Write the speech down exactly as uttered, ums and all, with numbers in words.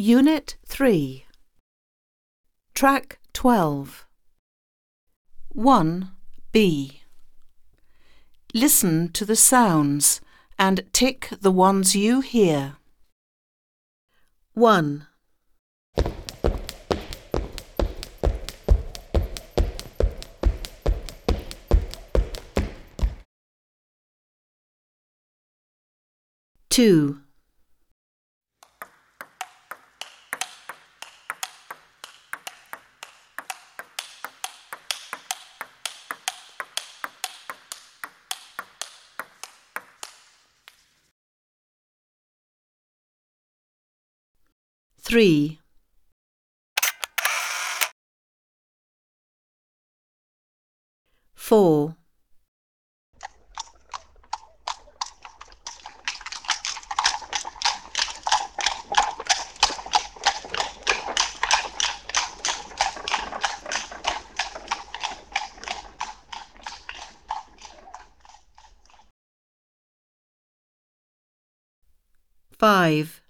Unit three. Track twelve. one B. Listen to the sounds and tick the ones you hear. one. two. three. four. five.